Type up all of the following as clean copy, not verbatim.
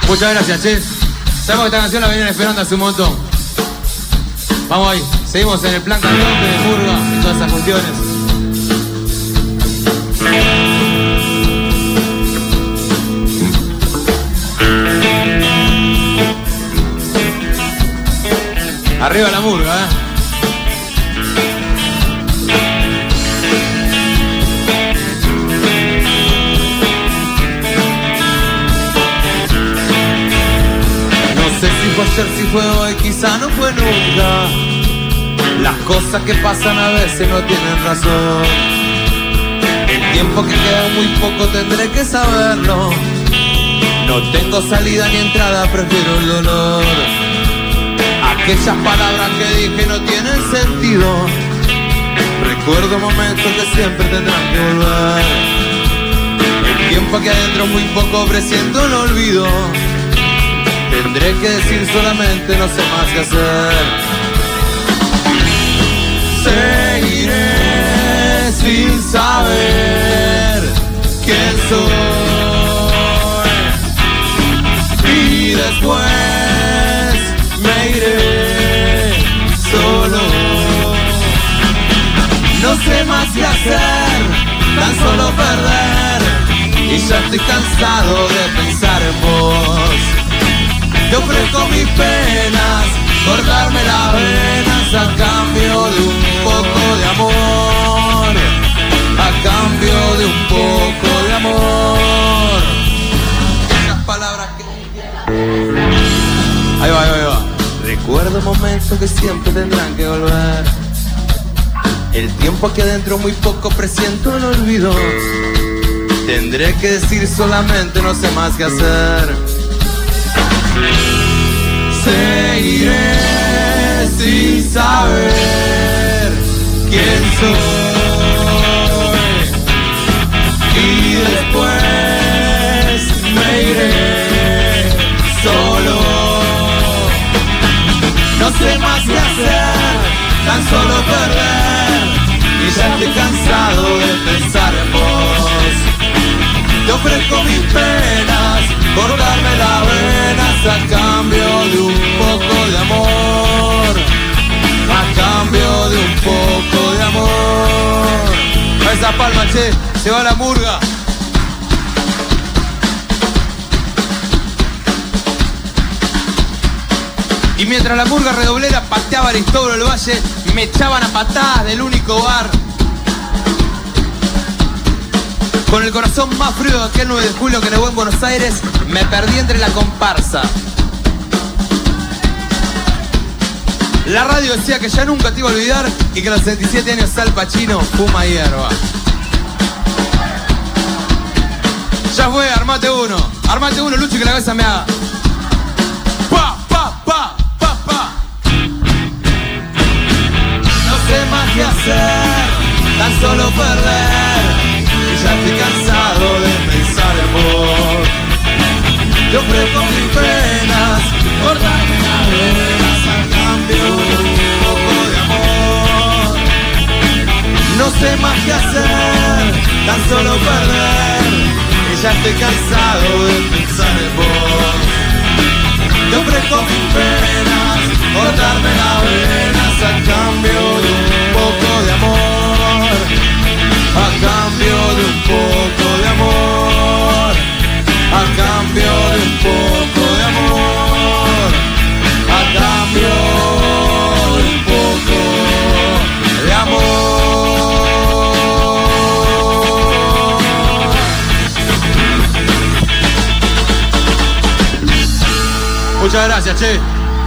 Muchas gracias, che. Sabemos que esta canción la venían esperando hace un montón. Vamos ahí, seguimos en el plan cantante de Murga y todas esas cuestiones. Arriba la Murga, ¿eh? No sé si fue ayer, si fue hoy, quizá no fue nunca. Las cosas que pasan a veces no tienen razón. El tiempo que queda muy poco, tendré que saberlo. No tengo salida ni entrada, prefiero el dolor. Aquellas palabras que dije no tienen sentido. Recuerdo momentos que siempre tendrán que volver. El tiempo que adentro muy poco, presiento el olvido. Tendré que decir solamente, no sé más qué hacer. Seguiré sin saber quién soy. Y después me iré solo. No sé más qué hacer, tan solo perder. Y ya estoy cansado de pensar en vos. Te ofrezco mis penas, cortarme las venas a cambio de un poco de amor. A cambio de un poco de amor. Esas palabras que... Ahí va, ahí va. Recuerdo momentos que siempre tendrán que volver. El tiempo aquí adentro muy poco, presiento el olvido. Tendré que decir solamente, no sé más qué hacer. Seguiré sin saber quién soy. Y después me iré solo. No sé más qué hacer, tan solo perder. Y ya estoy cansado de pensar en vos. Te ofrezco mis penas, cortarme las venas a cambio de un poco de amor. A cambio de un poco de amor. A esa palma, che, se va la Murga. Y mientras la Murga redoblera pateaba Aristóbulo del Valle, me echaban a patadas del único bar. Con el corazón más frío de aquel 9 de julio que nevó en Buenos Aires, me perdí entre la comparsa. La radio decía que ya nunca te iba a olvidar y que a los 77 años Al Pacino fuma hierba. Ya fue, armate uno, Lucho, y que la cabeza me haga. Pa, pa, pa, pa, pa. No sé más qué hacer, tan solo perder. Y ya estoy cansado de pensar en vos. Te ofrezco mis penas, cortarme las venas a cambio de un poco de amor. No sé más qué hacer, tan solo perder. Y ya estoy cansado de pensar en vos. Te ofrezco mis penas, cortarme las venas a cambio de un poco de amor. A cambio de un poco de amor. A cambio de un poco de amor. A cambio de un poco de amor. Muchas gracias, che.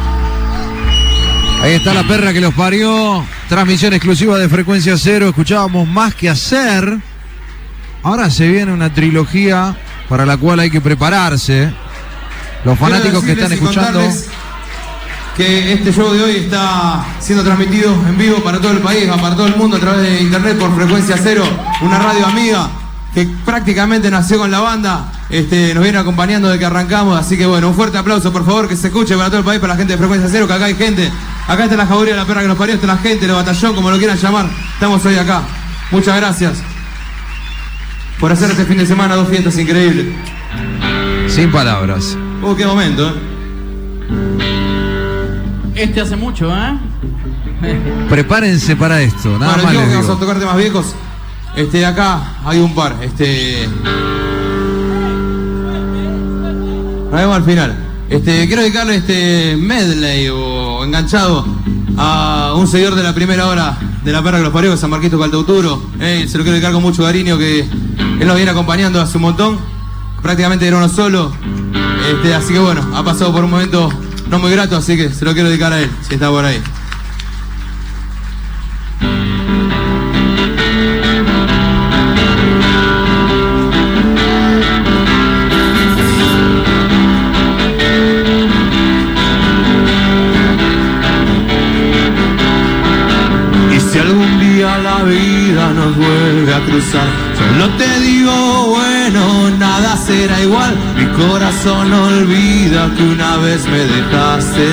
Ahí está la perra que los parió. Transmisión exclusiva de Frecuencia Cero. Escuchábamos Más que Hacer. Ahora se viene una trilogía para la cual hay que prepararse. Los fanáticos que están escuchando, que este show de hoy está siendo transmitido en vivo para todo el país, para todo el mundo a través de internet por Frecuencia Cero, una radio amiga que prácticamente nació con la banda, nos viene acompañando desde que arrancamos, así que bueno, un fuerte aplauso por favor, que se escuche para todo el país, para la gente de Frecuencia Cero, que acá hay gente, acá está la jauría de la perra que nos parió, está la gente, el batallón, como lo quieran llamar, estamos hoy acá. Muchas gracias por hacer este fin de semana 2 fiestas increíbles. Sin palabras. Qué momento, Este hace mucho, ¿eh? Prepárense para esto, nada más les vamos digo. a tocar temas viejos. Acá hay un par. Nos vemos al final. Quiero dedicarle medley o enganchado a un seguidor de la primera hora de La Perra que los parió, San Marquito Caltauturo. Se lo quiero dedicar con mucho cariño, que él nos viene acompañando hace un montón. Prácticamente era uno solo. Así que bueno, ha pasado por un momento no muy grato, así que se lo quiero dedicar a él, si está por ahí. La vida nos vuelve a cruzar, solo te digo, bueno, nada será igual. Mi corazón olvida que una vez me dejaste.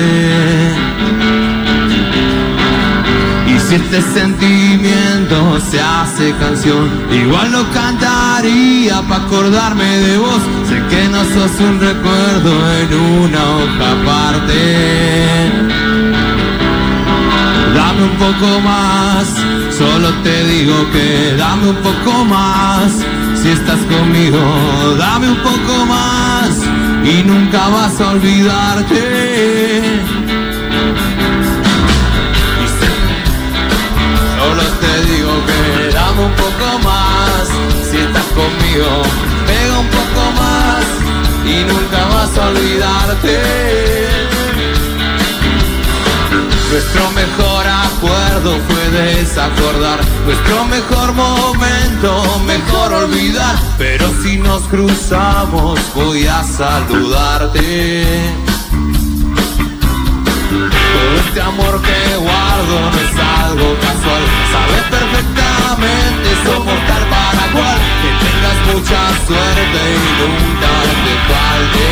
Y si este sentimiento se hace canción, igual lo cantaría pa' acordarme de vos. Sé que no sos un recuerdo en una hoja aparte. Dame un poco más, solo te digo que dame un poco más. Si estás conmigo, dame un poco más y nunca vas a olvidarte. Solo te digo que dame un poco más. Si estás conmigo, pega un poco más y nunca vas a olvidarte. Nuestro mejor acuerdo fue desacordar, nuestro mejor momento, mejor olvidar. Pero si nos cruzamos voy a saludarte. Todo este amor que guardo no es algo casual. Sabes perfectamente, somos tal para cual. Que tengas mucha suerte y nunca te falte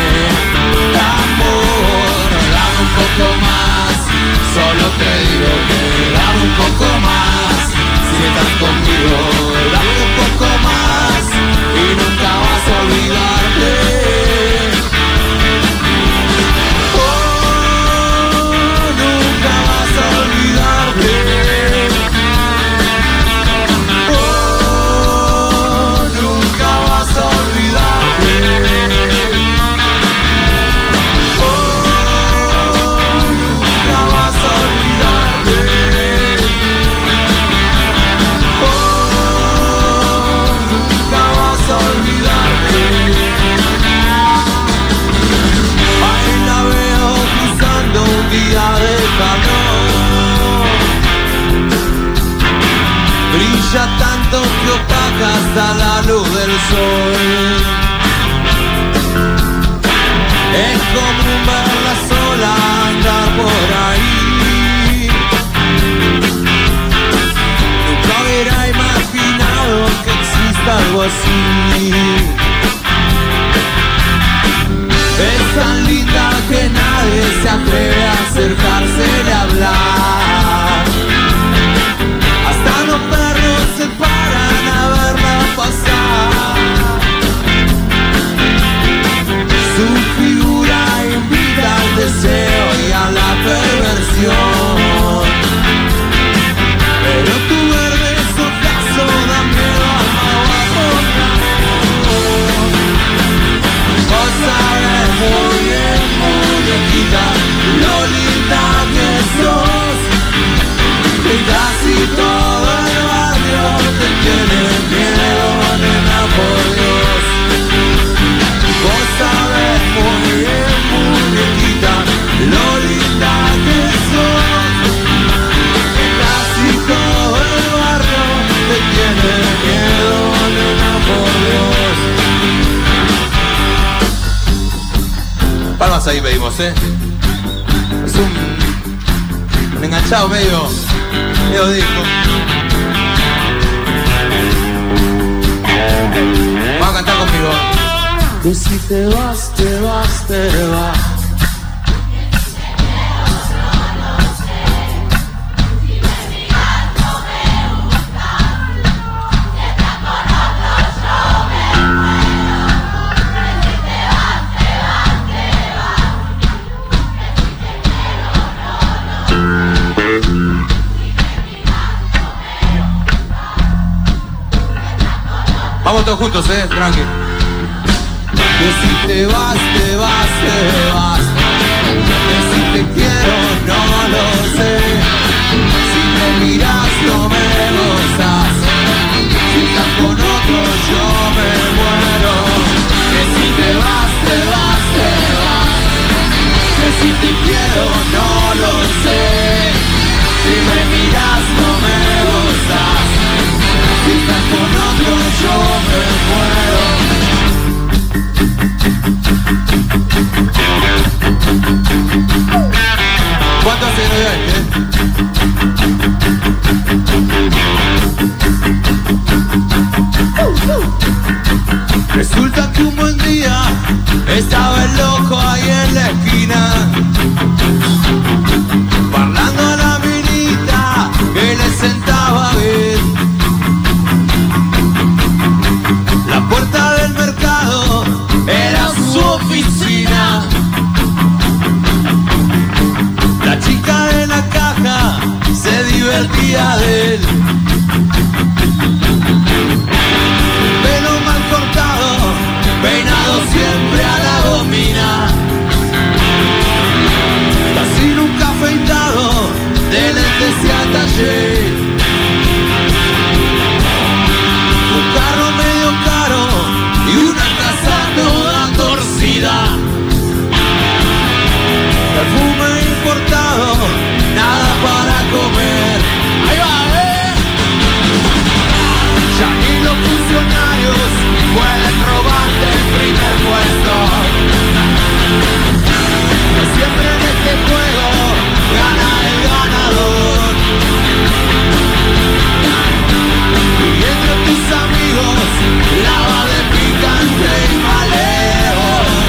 amor. Dame un poco más, solo te digo que dame un poco más. Si estás conmigo, dame un poco más y nunca vas a olvidarte. Brilla tanto que opaca hasta la luz del sol. Es común verla sola andar por ahí. Nunca hubiera imaginado que exista algo así. Es tan linda que nadie se atreve a acercarse a hablar. Hasta los perros se paran a verla pasar. Su figura invita al deseo y a la perversión. Pero tu verde ocaso da miedo a vos sabes muy bien, muñequita, lo linda que sos. Que casi todo el barrio te tiene miedo, nena, por Dios. Vos sabés muy bien, muñequita, lo linda que sos. Que casi todo el barrio te tiene miedo, nena, por Dios. Palmas ahí pedimos, Es un enganchado medio disco. Va a cantar conmigo. Que si te vas, te vas, te vas. todos juntos, tranqui. Que si te vas, te vas, te vas. Que si te quiero, no lo sé. Si me miras, no me gozas. Si estás con otro, yo me muero. Que si te vas, te vas, te vas. Que si te quiero, no lo sé. Si me miras, no me gozas. Si estás con otro, yo me muero. ¿Cuánto hace no hay, Resulta que un buen día estaba el loco ahí en la esquina, parlando a la minita que le sentaba bien. La puerta del mercado era su oficina. La chica de la caja se divertía de él. Pelo mal cortado, peinado siempre a la gomina. Casi nunca afeitado, de lentes y a taller. Un carro medio caro y una casa toda torcida. Perfume importado, nada para comer. Ahí va, Ya ni los funcionarios pueden robarte el primer puesto. No siempre en este juego gana el ganador. Y entre tus amigos lava de picante y maleo.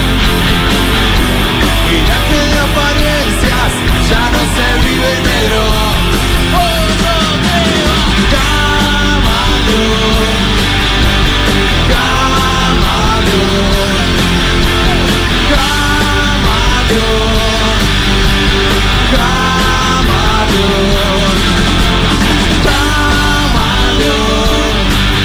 Mira que de apariencias ya no se vive negro. Camaleón, camaleón, camaleón, camaleón, camaleón,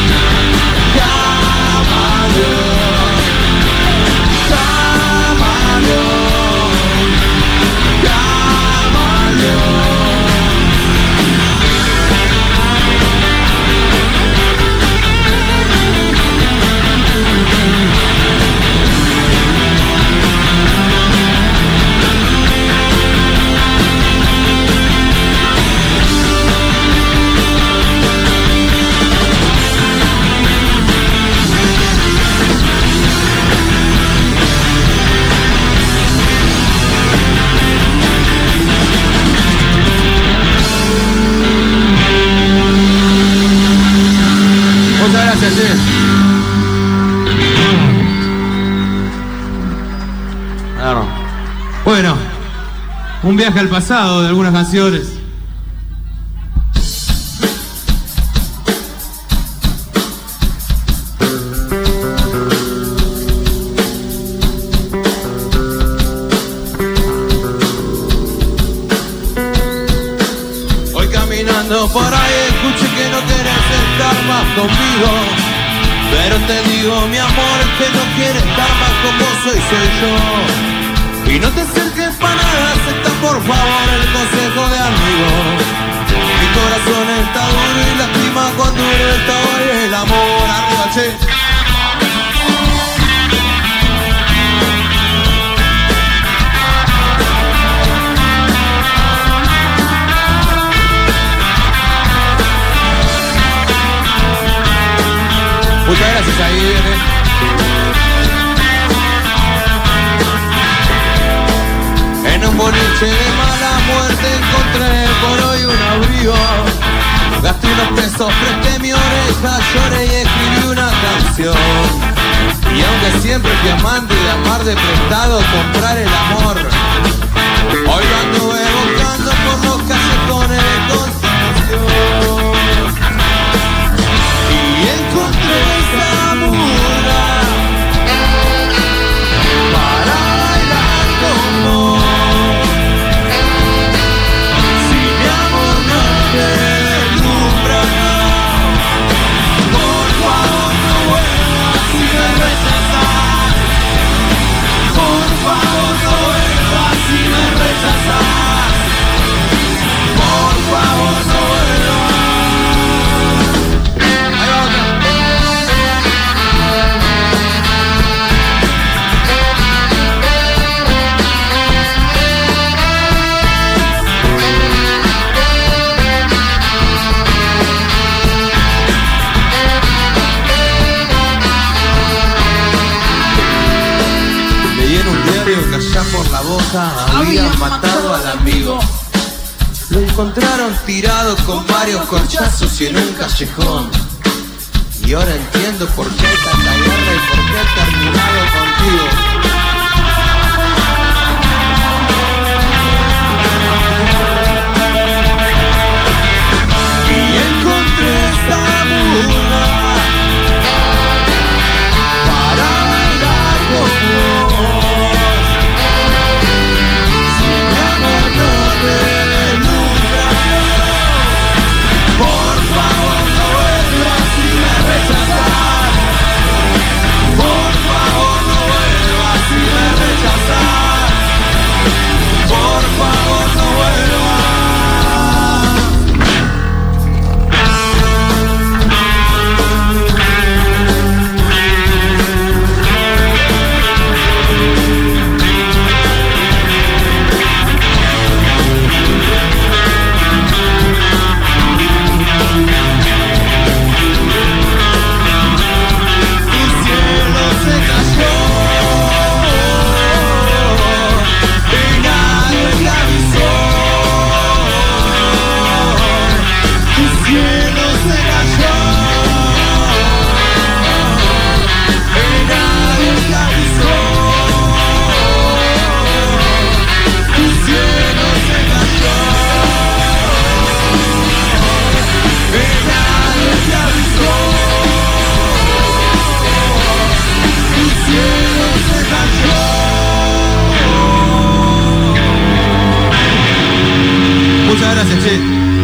Muchas gracias, Bueno, un viaje al pasado de algunas canciones. Hoy caminando por ahí escuché que no querés estar más conmigo, pero te digo, mi amor, que no quieres estar más como soy yo. Y no te acerques para nada, acepta por favor el consejo de amigo. Mi corazón está duro y lastima cuando dure todo el amor. Arriba, che. Muchas gracias, ahí viene. En un boliche de mala muerte encontré por hoy un abrigo. Gasté unos pesos, presté mi oreja, lloré y escribí una canción. Y aunque siempre fui amante de amar de prestado, comprar el amor, hoy lo anduve buscando por los callejones de Constitución. Y encontré esa murga para bailar con vos. Si mi amor no te deslumbra, por favor no vuelvas. creo que allá por la boca habían matado al amigo. Lo encontraron tirado con varios corchazos y en un callejón. Y ahora entiendo por qué tanta guerra y por qué he terminado contigo. Y encontré esta muda para bailar con vos. Si mi amor no te deslumbra, por favor no vuelvas y me rechazas. Por favor no vuelvas y me rechazas. Por favor no vuelvas. Muchas gracias, che.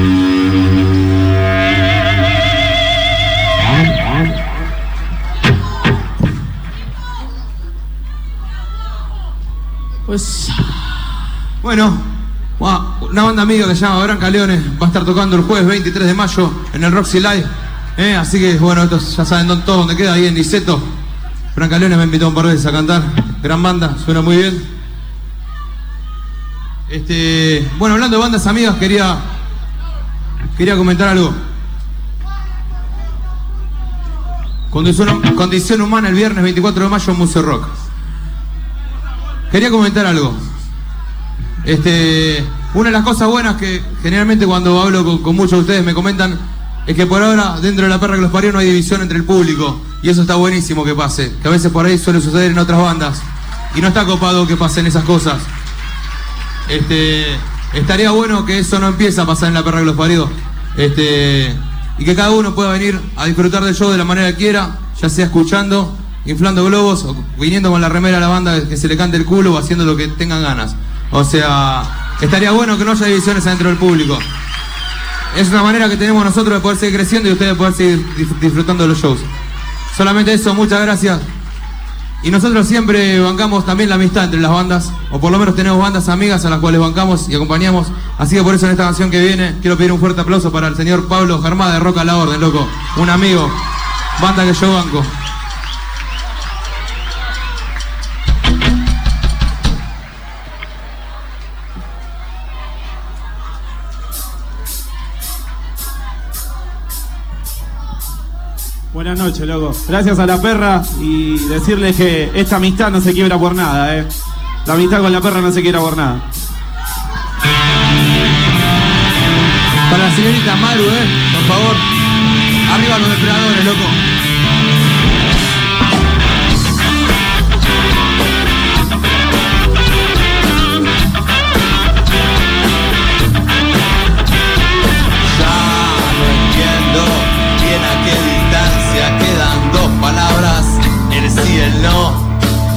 Pues. Bueno, una banda amiga que se llama Branca Leones va a estar tocando el jueves 23 de mayo en el Roxy Live. Así que, bueno, estos ya saben todo donde queda, ahí en Niceto. Branca Leones me invitó un par de veces a cantar. Gran banda, suena muy bien. Bueno, hablando de bandas amigas, quería comentar algo. Condición Humana el viernes 24 de mayo en Museo Rock. Quería comentar algo. Una de las cosas buenas que generalmente cuando hablo con muchos de ustedes me comentan es que por ahora dentro de La Perra que los parió no hay división entre el público, y eso está buenísimo que pase, que a veces por ahí suele suceder en otras bandas y no está copado que pasen esas cosas. Estaría bueno que eso no empiece a pasar en La Perra que los parió, y que cada uno pueda venir a disfrutar del show de la manera que quiera, ya sea escuchando, inflando globos, o viniendo con la remera a la banda que se le cante el culo, o haciendo lo que tengan ganas. O sea, estaría bueno que no haya divisiones adentro del público. Es una manera que tenemos nosotros de poder seguir creciendo y ustedes de poder seguir disfrutando de los shows. Solamente eso, muchas gracias. Y nosotros siempre bancamos también la amistad entre las bandas, o por lo menos tenemos bandas amigas a las cuales bancamos y acompañamos. Así que por eso en esta canción que viene quiero pedir un fuerte aplauso para el señor Pablo Germá de Rock a la Orden, loco. Un amigo, banda que yo banco. Buenas noches, loco. Gracias a La Perra y decirles que esta amistad no se quiebra por nada, La amistad con La Perra no se quiebra por nada. Para la señorita Maru, por favor. Arriba los depredadores, loco. ¿A qué distancia quedan dos palabras, el sí y el no?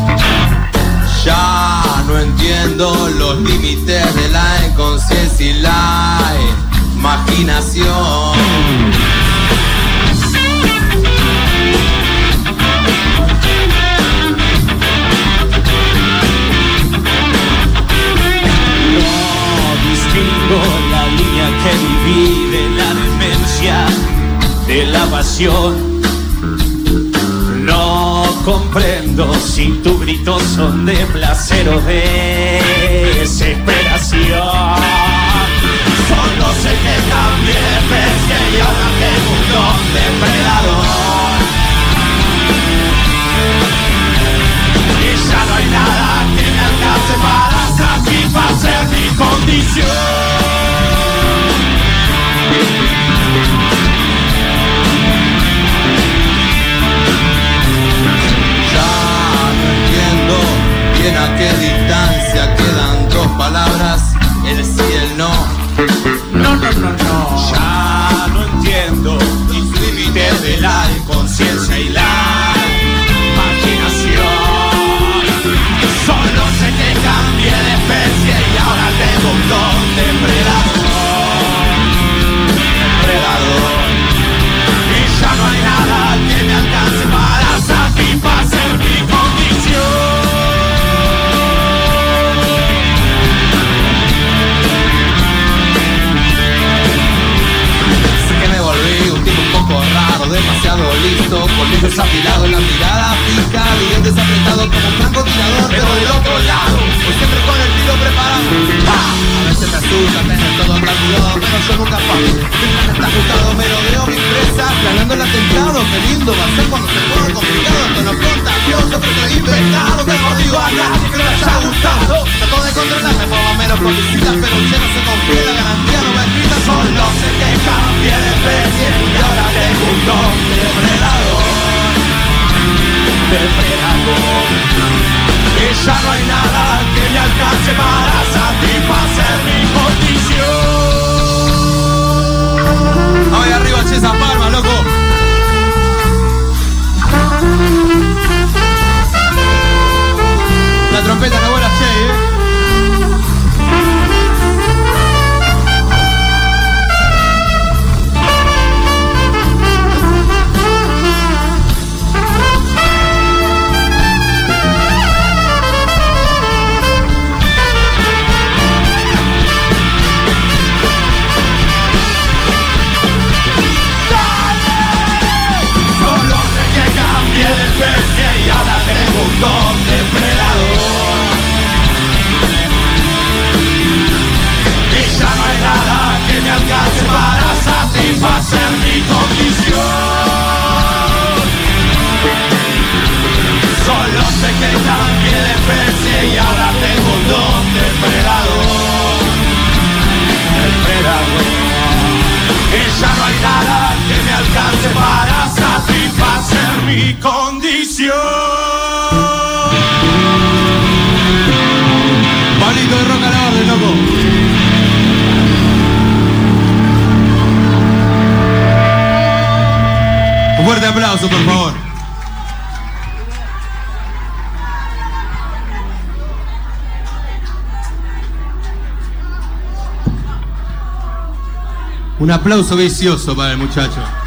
Ya no entiendo los límites de la inconsciencia y la imaginación. No distingo la línea que divide la demencia de la pasión. No comprendo si tus gritos son de placer o de desesperación. Solo sé que cambié de especie y ahora tengo un don depredador. Y ya no hay nada que me alcance. condición. ¿En a qué distancia quedan dos palabras? El sí y el no. No, no, no, no. Ya no entiendo los límites de la inconsciencia y la imaginación. Solo sé que cambié de especie y ahora tengo un don de predador. Y ya no hay nada que me alcance para satisfacer mi condición. Raro, demasiado listo, colmillos afilados en la mirada fija, dientes apretados como un francotirador, pero del otro lado, pues siempre con el tiro preparado. ¡Ah! A veces me asusta tener todo calculado, pero yo nunca fallo. Mi plan está ajustado, me rodeo mi presa, planeando el atentado. Qué lindo va a ser cuando se ponga complicado. Esto no es contagioso, pero estoy infectado. Mejor digo a nadie que no le haya gustado. Trato de controlarme, pongo menos policías, pero ya no se confía, la garantía no va escrita. Solo sé que cambié de especie y ahora tengo un don de predador. Y ya no hay nada que me alcance para satisfacer mi condición. Vamos arriba, che, esa palma, loco. La trompeta no vuela, che, y ahora tengo un don de predador. Y ya no hay nada que me alcance para satisfacer mi condición. Solo sé que cambié de especie y ahora tengo un don de predador. El predador. Y ya no hay nada que me alcance para satisfacer mi condición. Pablito de Roca a la orden, loco. Un fuerte aplauso, por favor. Un aplauso vicioso para el muchacho.